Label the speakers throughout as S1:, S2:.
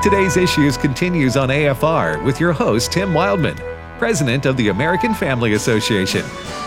S1: Today's Issues continues on AFR with your host, Tim Wildman, President of the American Family Association.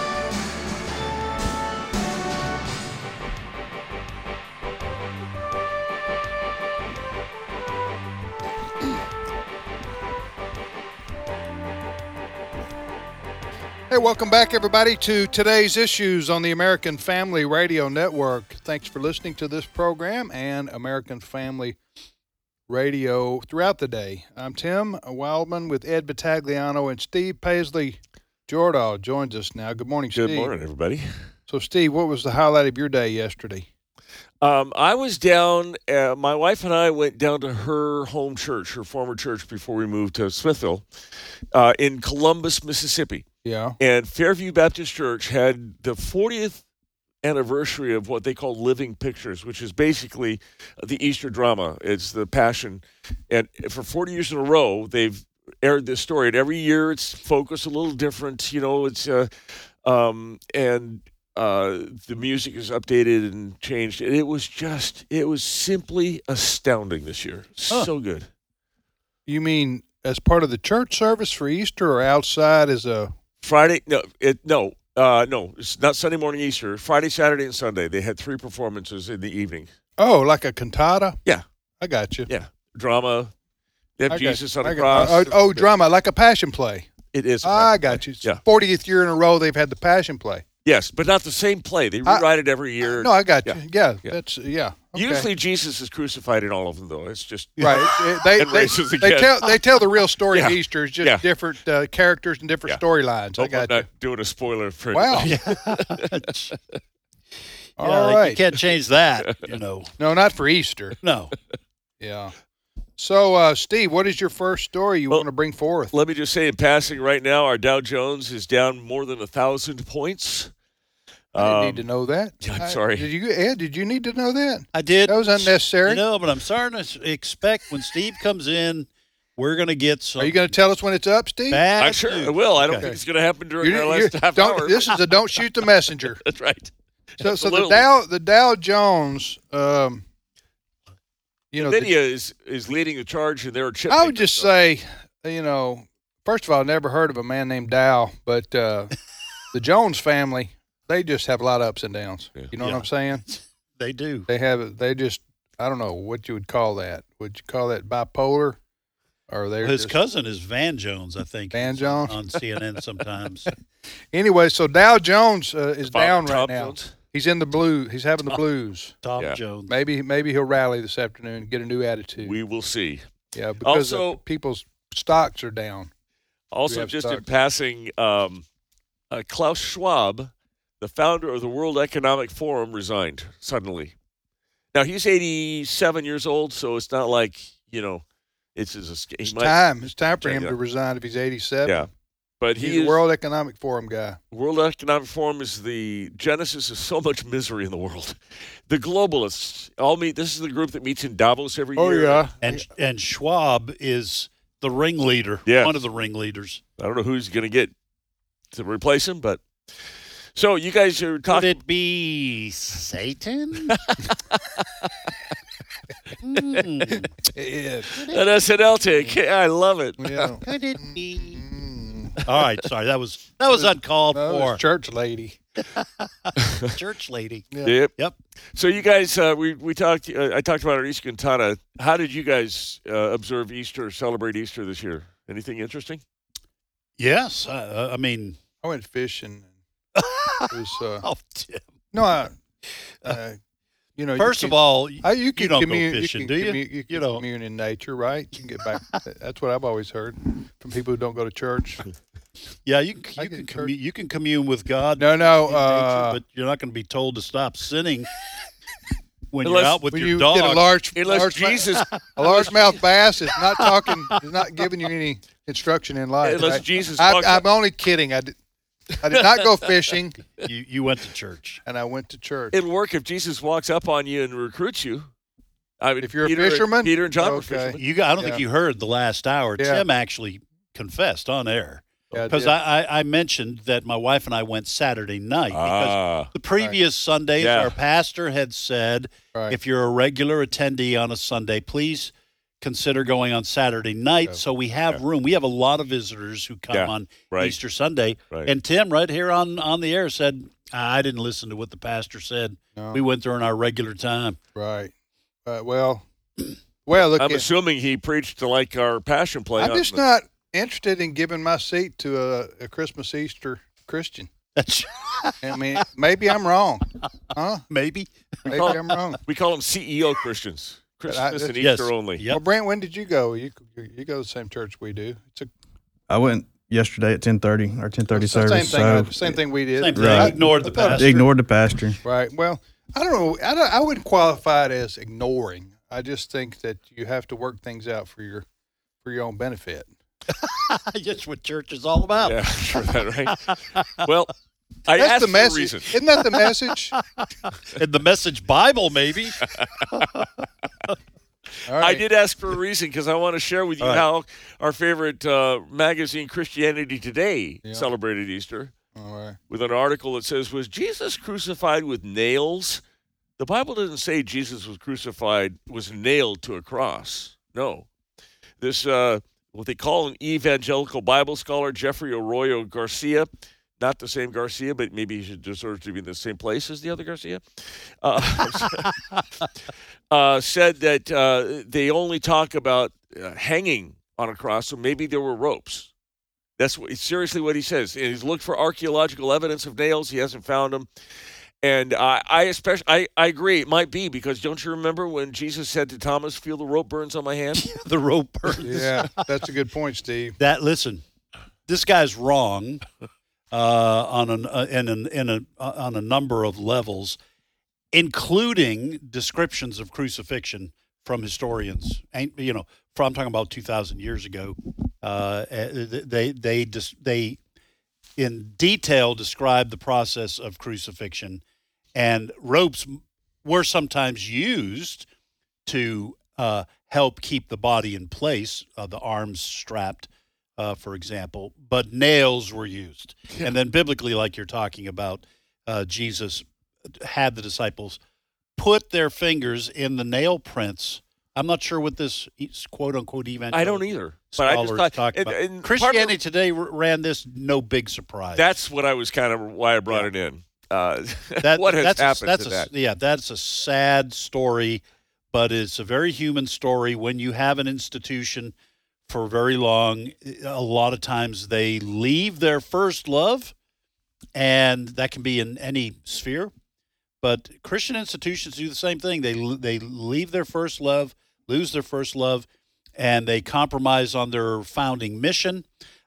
S2: Hey, welcome back, everybody, to Today's Issues on the American Family Radio Network. Thanks for listening to this program and American Family Radio throughout the day. I'm Tim Wildman with Ed Battagliano, and Steve Paisley Jordahl joins us now. Good morning, Steve.
S3: Good morning, everybody.
S2: So, Steve, what was the highlight of your day yesterday?
S3: I was down, my wife and I went down to her home church, her former church before we moved to Smithville, in Columbus, Mississippi.
S2: Yeah.
S3: And Fairview Baptist Church had the 40th anniversary of what they call Living Pictures, which is basically the Easter drama. It's the Passion. And for 40 years in a row, they've aired this story. And every year it's focused a little different. You know, it's the music is updated and changed. And it was simply astounding this year. So good.
S2: You mean as part of the church service for Easter or outside as a...
S3: Friday? No, it's not Sunday morning Easter. Friday, Saturday, and Sunday. They had 3 performances in the evening.
S2: Oh, like a cantata?
S3: Yeah.
S2: I got you.
S3: Yeah. Drama. They have Jesus on the
S2: cross.
S3: cross.
S2: Drama, like a passion play.
S3: It is.
S2: I got you.
S3: Yeah.
S2: 40th year in a row they've had the passion play.
S3: Yes, but not the same play. They rewrite it every year.
S2: No, I got you.
S3: Yeah.
S2: That's okay.
S3: Usually Jesus is crucified in all of them, though. It's just
S2: right.
S3: They
S2: tell the real story of Easter. It's just different characters and different storylines. I got
S3: I'm
S2: you.
S3: not doing a spoiler for
S2: wow. All right.
S4: You can't change that, you know.
S2: No, not for Easter.
S4: No.
S2: Yeah. So, Steve, what is your first story you want to bring forth?
S3: Let me just say in passing right now, our Dow Jones is down more than 1,000 points.
S2: I didn't need to know that.
S3: I'm sorry.
S2: Did you need to know that?
S4: I did.
S2: That was unnecessary.
S4: But I'm starting to expect when Steve comes in, we're going to get some.
S2: Are you going to tell us when it's up, Steve?
S3: I'm sure I will. I don't think it's going to happen during our last half hour.
S2: This is a don't shoot the messenger.
S3: That's right.
S2: So the Dow Jones,
S3: NVIDIA is leading the charge in their chip.
S2: I would just say, first of all, I never heard of a man named Dow, but the Jones family, they just have a lot of ups and downs. You know what I'm saying?
S4: They do.
S2: They just, I don't know what you would call that. Would you call that bipolar? Or
S4: his cousin is Van Jones, I think.
S2: Van Jones?
S4: On CNN sometimes.
S2: Anyway, so Dow Jones is down right
S3: Tom
S2: now.
S3: Jones?
S2: He's in the blue. He's having the blues.
S4: Tom Jones.
S2: Maybe he'll rally this afternoon and get a new attitude.
S3: We will see.
S2: Yeah, because people's stocks are down.
S3: Also, just in passing, Klaus Schwab, the founder of the World Economic Forum, resigned suddenly. Now, he's 87 years old, so it's not like, it's
S2: time for him to resign if he's 87.
S3: Yeah. But
S2: he's a World Economic Forum guy.
S3: World Economic Forum is the genesis of so much misery in the world. The globalists all meet. This is the group that meets in Davos every year.
S2: Oh, yeah.
S4: And Schwab is the ringleader, one of the ringleaders.
S3: I don't know who he's going to get to replace him, but... So you guys are talking...
S4: Could it be Satan?
S3: An SNL take. I love it.
S2: Yeah.
S4: Could it be? All right, sorry. That was uncalled for.
S2: Church lady.
S4: Church lady.
S2: Yeah.
S4: Yep.
S3: So you guys, we talked. I talked about our Easter cantata. How did you guys observe Easter, celebrate Easter this year? Anything interesting?
S4: Yes. I mean,
S2: I went fishing. It was,
S4: Tim.
S2: No,
S4: First of all,
S2: you
S4: don't go fishing, do you?
S2: You can commune in nature, right? You can get back. That's what I've always heard from people who don't go to church.
S4: Yeah, you can commune with God.
S2: No,
S4: nature, but you're not going to be told to stop sinning when you're out with your dog.
S2: Get a large
S3: largemouth
S2: bass is not giving you any instruction in life.
S3: Unless
S2: right?
S3: Jesus,
S2: I'm only kidding. I did not go fishing.
S4: You went to church.
S2: And I went to church.
S3: It'll work if Jesus walks up on you and recruits you. I mean,
S2: if you're a fisherman?
S3: Peter and John were fishermen.
S4: I don't think you heard the last hour. Yeah. Tim actually confessed on air. Because I mentioned that my wife and I went Saturday night. Because the previous Sundays, our pastor had said, if you're a regular attendee on a Sunday, please consider going on Saturday night. So we have room. We have a lot of visitors who come on Easter Sunday.
S3: Right.
S4: And Tim, right here on the air, said, I didn't listen to what the pastor said. No. We went during our regular time.
S2: Right. Well, look.
S3: I'm assuming he preached to like our Passion Play.
S2: I'm just not interested in giving my seat to a Christmas Easter Christian. I mean, maybe I'm wrong. Huh?
S4: Maybe
S2: I'm wrong.
S3: We call them CEO Christians. Christmas and Easter only.
S2: Yep. Well, Brent, when did you go? You go to the same church we do.
S5: I went yesterday at 10:30 or 10:30 service.
S2: Same thing we did.
S4: Same thing. Right. Ignored the pastor.
S5: Ignored the pastor.
S2: Right. Well, I don't know. I wouldn't qualify it as ignoring. I just think that you have to work things out for your own benefit.
S4: Just what church is all about.
S3: Yeah, sure that right. Well, I
S2: That's
S3: asked
S2: the message.
S3: for a reason.
S2: Isn't that the message?
S4: In the Message Bible, maybe.
S2: Right.
S3: I did ask for a reason because I want to share with you how our favorite magazine, Christianity Today, celebrated Easter.
S2: All right.
S3: With an article that says, was Jesus crucified with nails? The Bible doesn't say Jesus was nailed to a cross. No. This, what they call an evangelical Bible scholar, Jeffrey Arroyo Garcia, not the same Garcia, but maybe he deserves to be in the same place as the other Garcia, said that they only talk about hanging on a cross, so maybe there were ropes. That's seriously what he says. And he's looked for archaeological evidence of nails. He hasn't found them. And I agree. It might be because don't you remember when Jesus said to Thomas, "Feel the rope burns on my hand"?
S4: The rope burns.
S2: Yeah, that's a good point, Steve.
S4: Listen, this guy's wrong on a number of levels, including descriptions of crucifixion from historians. I'm talking about 2,000 years ago. They in detail describe the process of crucifixion, and ropes were sometimes used to help keep the body in place, the arms strapped, for example, but nails were used. Yeah. And then biblically, like you're talking about, Jesus had the disciples put their fingers in the nail prints. I'm not sure what this quote-unquote evangelical
S3: I don't either. But I just thought,
S4: and Christianity Today ran this, no big surprise.
S3: That's what I was kind of why I brought it in. What has happened to that?
S4: Yeah, that's a sad story, but it's a very human story. When you have an institution for very long, a lot of times they leave their first love, and that can be in any sphere. But Christian institutions do the same thing. They leave their first love, lose their first love, and they compromise on their founding mission.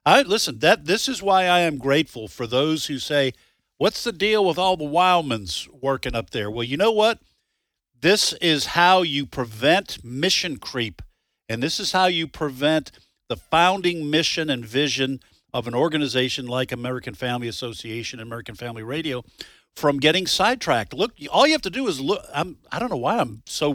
S4: This is why I am grateful for those who say, what's the deal with all the Wildmans working up there? Well, you know what? This is how you prevent mission creep, and this is how you prevent the founding mission and vision of an organization like American Family Association, American Family Radio, from getting sidetracked. Look, all you have to do is look. I don't know why I'm so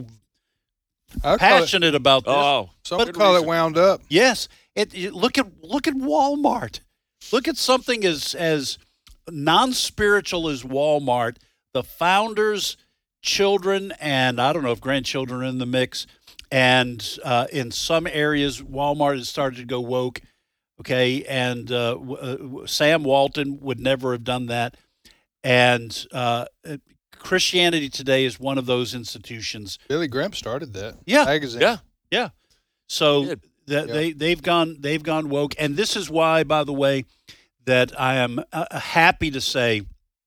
S4: passionate about this.
S2: Oh, some would call it wound up.
S4: Yes, look at Walmart. Look at something as non-spiritual as Walmart. The founders' children, and I don't know if grandchildren are in the mix. And in some areas, Walmart has started to go woke. Okay, and Sam Walton would never have done that. And Christianity Today is one of those institutions.
S2: Billy Graham started that.
S4: Yeah,
S2: magazine.
S4: Yeah. So they've gone woke, and this is why, by the way, that I am happy to say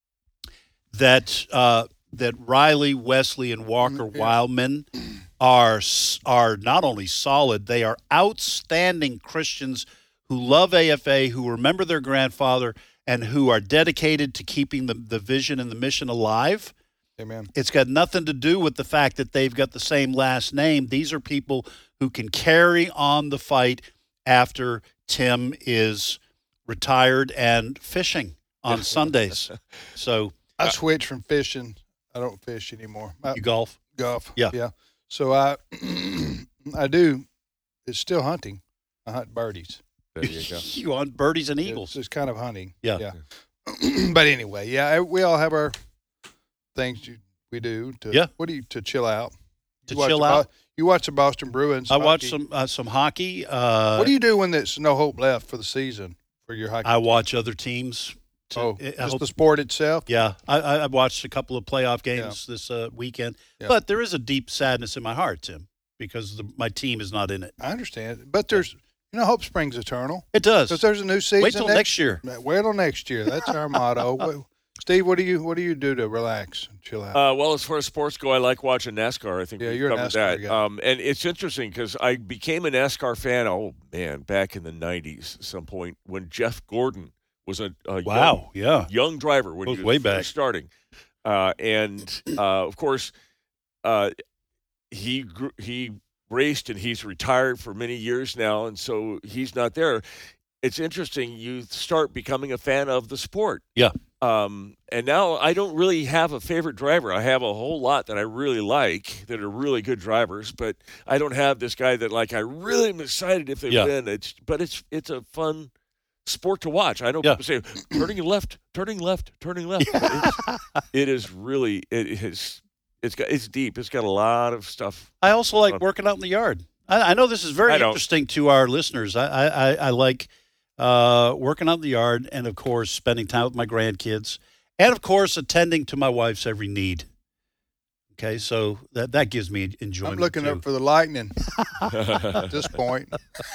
S4: that that Riley, Wesley, and Walker Wildman are not only solid, they are outstanding Christians who love AFA, who remember their grandfather, and who are dedicated to keeping the vision and the mission alive.
S2: Amen.
S4: It's got nothing to do with the fact that they've got the same last name. These are people who can carry on the fight after Tim is retired and fishing on Sundays. So
S2: I switched from fishing. I don't fish anymore.
S4: You golf?
S2: Golf.
S4: Yeah.
S2: So I do. It's still hunting. I hunt birdies.
S3: There you go.
S4: You hunt birdies and eagles.
S2: It's kind of hunting.
S4: Yeah.
S2: But anyway, we all have our things we do to to chill out.
S4: to chill out.
S2: You watch the Boston Bruins.
S4: I watch some hockey.
S2: What do you do when there's no hope left for the season for your hockey?
S4: I watch other teams.
S2: Just the sport itself?
S4: Yeah. I watched a couple of playoff games this weekend. Yeah. But there is a deep sadness in my heart, Tim, because my team is not in it.
S2: I understand. But there's, hope springs eternal.
S4: It does.
S2: Because there's a new season.
S4: Wait till next year.
S2: Wait till next year. That's our motto. Steve, what do you do to relax and chill out?
S3: Well, as far as sports go, I like watching NASCAR. I think
S2: you're
S3: covered
S2: a NASCAR
S3: that.
S2: guy.
S3: And it's interesting because I became a NASCAR fan. Back in the '90s, at some point when Jeff Gordon was a young driver when he was
S4: way back
S3: starting, and of course, he raced and he's retired for many years now, and so he's not there. It's interesting. You start becoming a fan of the sport.
S4: Yeah.
S3: And now I don't really have a favorite driver. I have a whole lot that I really like that are really good drivers, but I don't have this guy that I really am excited if they win. It's a fun sport to watch. I know people say turning left.
S4: Yeah.
S3: It's deep. It's got a lot of stuff.
S4: I also like working out in the yard. I know this is very interesting to our listeners. I like working out in the yard, and of course spending time with my grandkids, and of course attending to my wife's every need. Okay, so that gives me enjoyment.
S2: I'm looking up for the lightning at this point.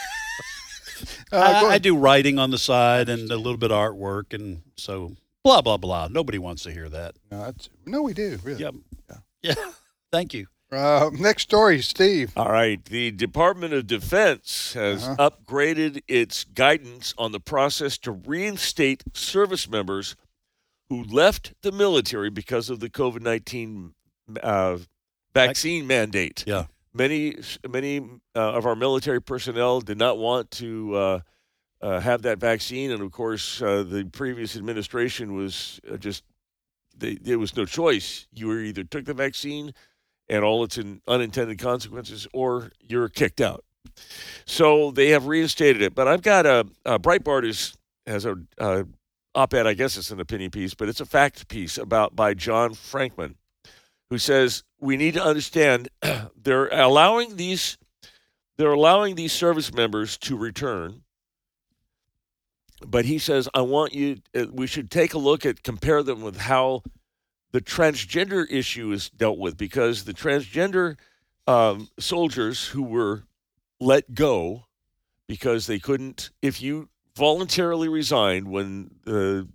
S4: I do writing on the side and a little bit of artwork, and so blah blah blah. Nobody wants to hear that.
S2: No, we do really.
S4: Yeah. Thank you.
S2: Next story, Steve.
S3: All right. The Department of Defense has upgraded its guidance on the process to reinstate service members who left the military because of the COVID-19 vaccine mandate.
S4: Yeah.
S3: Many of our military personnel did not want to have that vaccine, and of course, the previous administration was there was no choice. You either took the vaccine and all its unintended consequences, or you're kicked out. So they have reinstated it. But I've got Breitbart has a op-ed, I guess it's an opinion piece, but it's a fact piece by John Frankman, who says we need to understand they're allowing these service members to return. But he says, we should take a look compare them with how the transgender issue is dealt with, because the transgender soldiers who were let go because they couldn't, if you voluntarily resigned when the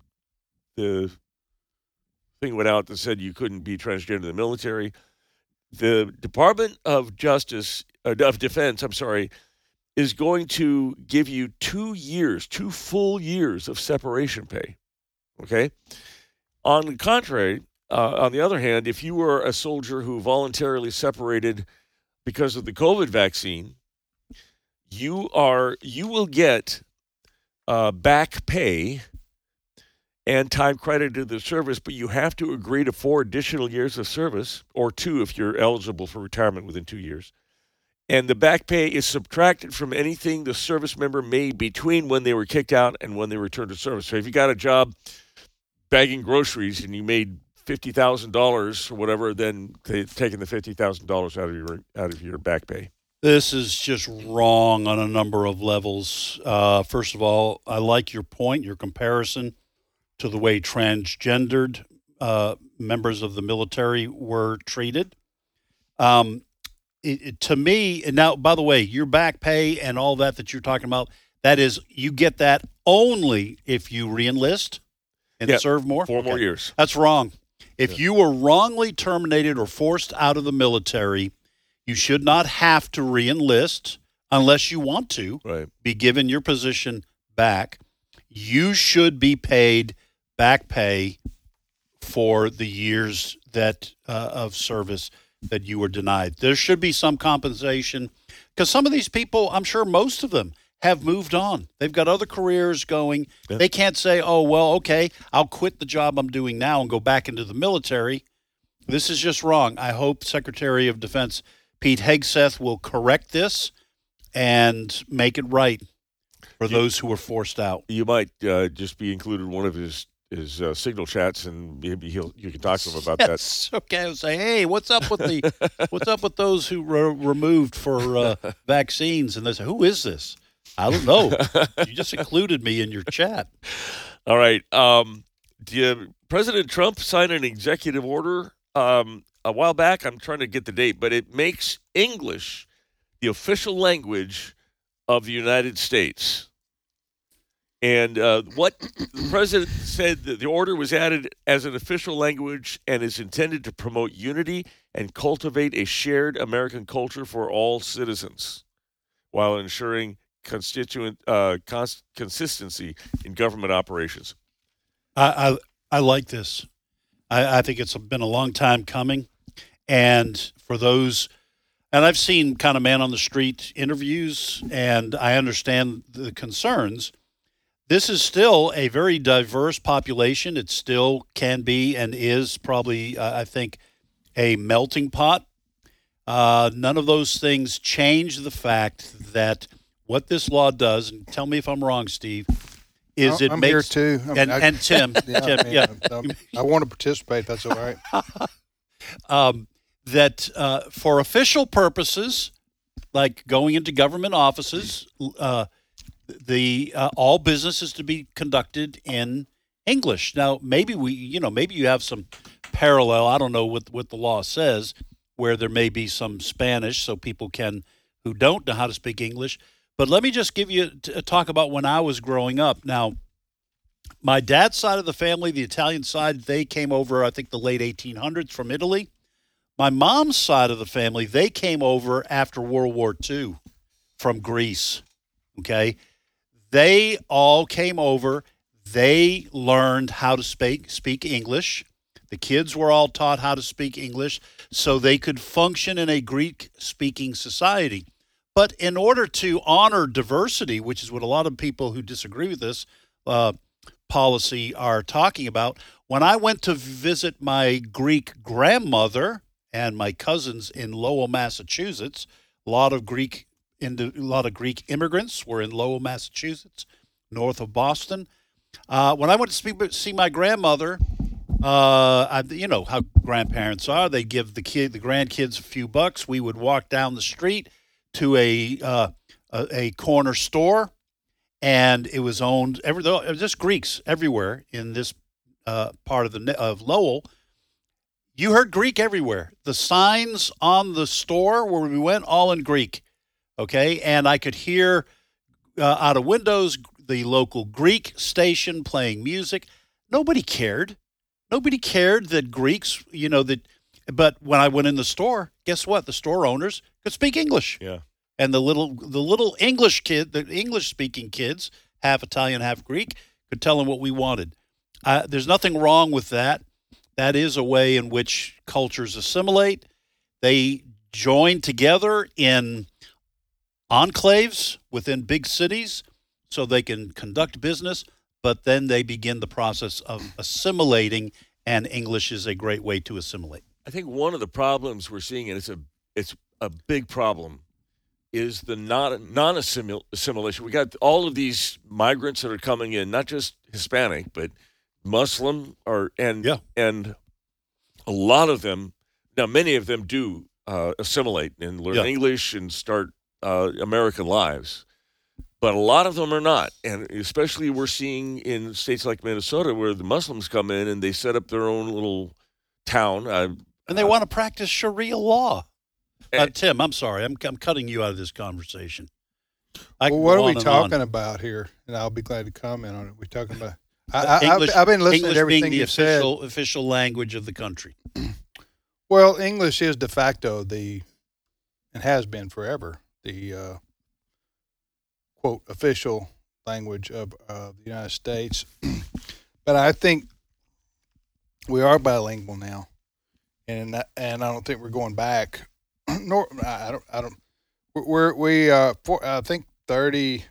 S3: thing went out that said you couldn't be transgender in the military, the Department of Defense, is going to give you 2 full years of separation pay. Okay? On the contrary, on the other hand, if you were a soldier who voluntarily separated because of the COVID vaccine, you will get back pay and time credited to the service, but you have to agree to 4 additional years of service, or 2 if you're eligible for retirement within 2 years. And the back pay is subtracted from anything the service member made between when they were kicked out and when they returned to service. So if you got a job bagging groceries and you made $50,000 or whatever, then they've taken the $50,000 out of your back pay.
S4: This is just wrong on a number of levels. First of all, I like your point, your comparison to the way transgendered members of the military were treated. To me, and now, by the way, your back pay and all that you're talking about, that is, you get that only if you re-enlist and serve more?
S3: 4 more years.
S4: That's wrong. If you were wrongly terminated or forced out of the military, you should not have to re-enlist unless you want to be given your position back. You should be paid back pay for the years that of service that you were denied. There should be some compensation, because some of these people, I'm sure most of them, have moved on. They've got other careers going. Yeah. They can't say, oh, well, okay, I'll quit the job I'm doing now and go back into the military. This is just wrong. I hope Secretary of Defense Pete Hegseth will correct this and make it right for those who were forced out.
S3: You might just be included in one of his his signal chats, and maybe you can talk to him about
S4: Yes. Okay. I'll say, hey, what's up with those who were removed for vaccines? And they say, who is this? I don't know. You just included me in your chat.
S3: All right. President Trump signed an executive order a while back. I'm trying to get the date, but it makes English the official language of the United States. And what the president said, that the order was added as an official language and is intended to promote unity and cultivate a shared American culture for all citizens while ensuring constituent consistency in government operations.
S4: I like this. I think it's been a long time coming. And for those, and I've seen kind of man on the street interviews, and I understand the concerns. This is still a very diverse population. It still can be and is probably, I think, a melting pot. None of those things change the fact that what this law does, and tell me if I'm wrong, Steve, is it
S2: I'm
S4: makes
S2: here too.
S4: and Tim,
S2: I want to participate. That's all right.
S4: That for official purposes, like going into government offices, all business is to be conducted in English. Now, maybe maybe you have some parallel. I don't know what the law says, where there may be some Spanish, so people who don't know how to speak English. But let me just give you talk about when I was growing up. Now, my dad's side of the family, the Italian side, they came over, I think, the late 1800s from Italy. My mom's side of the family, they came over after World War II from Greece. Okay. They all came over. They learned how to speak English. The kids were all taught how to speak English so they could function in a Greek-speaking society. But in order to honor diversity, which is what a lot of people who disagree with this policy are talking about, when I went to visit my Greek grandmother and my cousins in Lowell, Massachusetts, a lot of Greek immigrants were in Lowell, Massachusetts, north of Boston. When I went to see my grandmother, you know how grandparents are. They give the grandkids a few bucks. We would walk down the street to a corner store, and it was owned. It was just Greeks everywhere in this part of Lowell. You heard Greek everywhere. The signs on the store where we went, all in Greek. Okay, and I could hear out of windows the local Greek station playing music. Nobody cared. Nobody cared that Greeks, But when I went in the store, guess what? The store owners could speak English.
S3: Yeah.
S4: And the little English the English-speaking kids, half Italian, half Greek, could tell them what we wanted. There's nothing wrong with that. That is a way in which cultures assimilate. They join together in enclaves within big cities so they can conduct business, but then they begin the process of assimilating, and English is a great way to assimilate.
S3: I think one of the problems we're seeing, and it's a big problem, is the non-assimilation. We got all of these migrants that are coming in, not just Hispanic, but Muslim, and a lot of them. Now, many of them do assimilate and learn English and start American lives, but a lot of them are not. And especially we're seeing in states like Minnesota where the Muslims come in and they set up their own little town.
S4: And they want to practice Sharia law. Tim, I'm sorry. I'm cutting you out of this conversation.
S2: What are we talking about here? And I'll be glad to comment on it. We're talking about I've been listening
S4: English
S2: to everything
S4: being
S2: you said.
S4: Official language of the country.
S2: Well, English is de facto and has been forever, the quote official language of the United States. But I think we are bilingual now, and I don't think we're going back. Nor I don't. I think 30.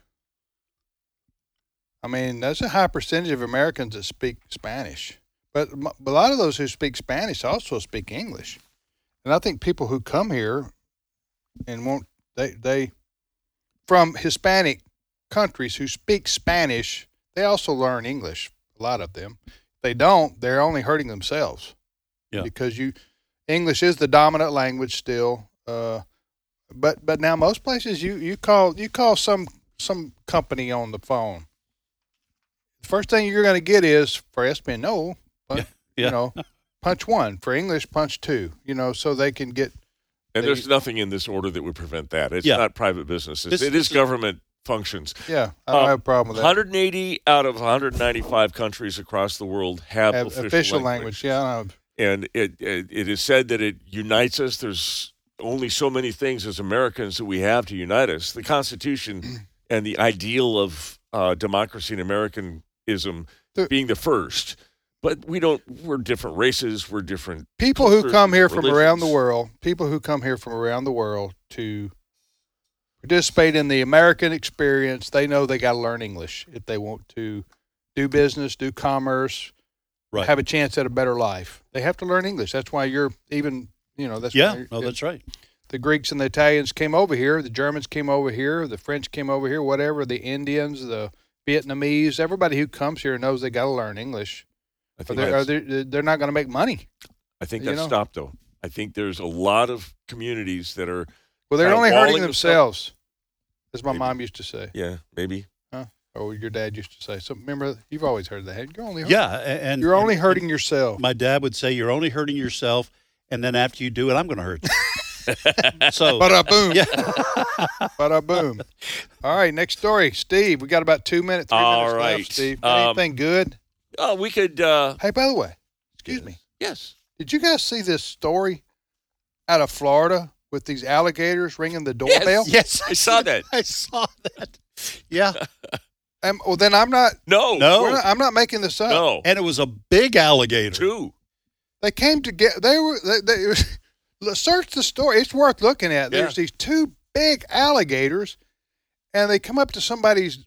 S2: I mean, that's a high percentage of Americans that speak Spanish, but a lot of those who speak Spanish also speak English, and I think people who come here and they from Hispanic countries who speak Spanish, they also learn English. A lot of them, they don't, they're only hurting themselves.
S4: Yeah.
S2: Because English is the dominant language still. But now most places you call some company on the phone. The first thing you're going to get is for Espanol, punch 1. For English, punch 2. So they can get.
S3: And there's nothing in this order that would prevent that. It's
S4: Yeah.
S3: not private businesses. It is government functions.
S2: Yeah, I don't have a problem with that.
S3: 180 out of 195 countries across the world have official
S2: language. Yeah, I know.
S3: And it is said that it unites us. There's only so many things as Americans that we have to unite us. The Constitution and the ideal of democracy and Americanism being the first. But we're different races. We're different
S2: people who
S3: cultures,
S2: come here from around the
S3: religions.
S2: world. People who come here from around the world to participate in the American experience. They know they got to learn English if they want to do business, do commerce,
S4: Right.
S2: have a chance at a better life. They have to learn English. That's why you're even. That's
S4: Yeah.
S2: why
S4: That's right.
S2: the Greeks and the Italians came over here. The Germans came over here. The French came over here. Whatever. The Indians, the Vietnamese. Everybody who comes here knows they got to learn English.
S3: I
S2: Or
S3: think
S2: they're not going to make money.
S3: I think that's stopped, though. I think there's a lot of communities that are,
S2: Well, they're
S3: Kind of
S2: only hurting
S3: walling
S2: themselves, as my
S3: Maybe.
S2: mom used to say.
S3: yeah, maybe.
S2: Or your dad used to say. So remember, you've always heard that. You're only
S4: Yeah, and
S2: you're only hurting yourself.
S4: My dad would say, "You're only hurting yourself," and then after you do it, I'm going to hurt you. So,
S2: Bada boom.
S4: yeah,
S2: Bada boom. All right, next story, Steve. We got about 2 minutes. 3
S3: All
S2: minutes
S3: right.
S2: left, Steve. Anything good?
S3: Oh, we could.
S2: Hey, by the way, excuse me.
S3: Yes.
S2: Did you guys see this story out of Florida with these alligators ringing the doorbell?
S4: yes,
S3: I saw that.
S4: I saw that. Yeah,
S2: Well, then I'm not.
S3: No.
S4: no,
S2: I'm not making this up.
S3: No.
S4: and it was a big alligator.
S3: Two.
S2: They came to get. Search the story. It's worth looking at.
S3: Yeah.
S2: There's these 2 big alligators, and they come up to somebody's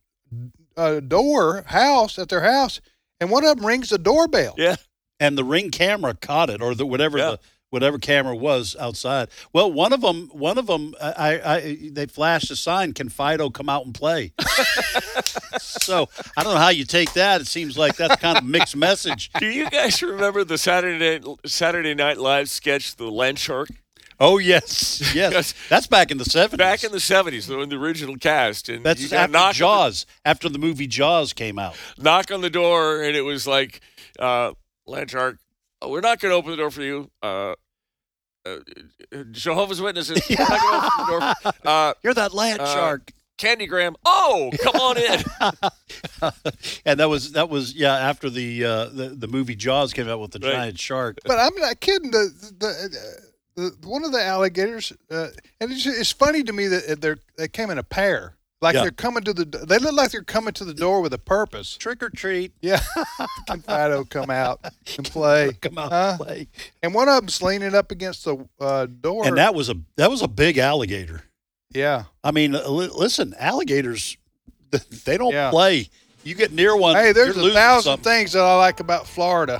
S2: house, and one of them rings the doorbell.
S3: Yeah.
S4: And the Ring camera caught it, or whatever
S3: Yeah.
S4: whatever camera was outside. Well, one of them, they flashed a sign: "Can Fido come out and play?" So I don't know how you take that. It seems like that's kind of a mixed message.
S3: Do you guys remember the Saturday Night Live sketch, The Land Shark?
S4: Oh yes,
S3: Yes.
S4: that's back in the 70s.
S3: Back in the 70s, in the original cast. And you
S4: That's
S3: got
S4: after Jaws, after the movie Jaws came out.
S3: knock on the door, and it was like, Land Shark, we're not going to open the door for you. Jehovah's Witnesses, we're not going to open the door.
S4: You're that land shark.
S3: Candygram, come on in.
S4: And that was after the movie Jaws came out with the
S3: Right.
S4: giant shark.
S2: But I'm not kidding. The one of the alligators, and it's funny to me that they came in a pair. Like
S4: Yeah.
S2: they're coming to they look like they're coming to the door with a purpose.
S4: Trick or treat.
S2: Yeah. Can Fido come out and play?
S4: Come out
S2: Huh?
S4: and play.
S2: And one of them's leaning up against the door.
S4: And that was a big alligator.
S2: yeah.
S4: I mean, listen, alligators, they don't
S2: Yeah.
S4: play. You get near one,
S2: Hey, there's
S4: you're losing
S2: 1,000
S4: something.
S2: things that I like about Florida.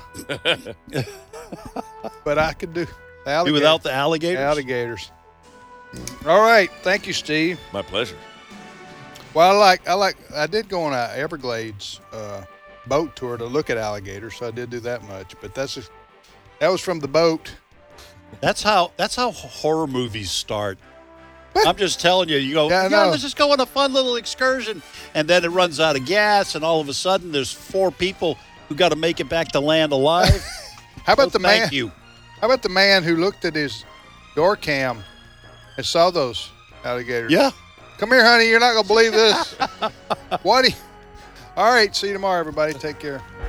S2: But I could do
S4: Do without the alligators.
S2: alligators. All right. Thank you, Steve.
S3: My pleasure.
S2: Well, I did go on a Everglades boat tour to look at alligators, so I did do that much. But that was from the boat.
S4: That's how horror movies start. I'm just telling you, you go,
S2: Yeah, I know.
S4: let's just go on a fun little excursion. And then it runs out of gas, and all of a sudden there's 4 people who got to make it back to land alive.
S2: How about the man?
S4: Thank you.
S2: How about the man who looked at his door cam and saw those alligators?
S4: Yeah.
S2: Come here, honey. You're not gonna believe this. What? All right. See you tomorrow, everybody. Take care.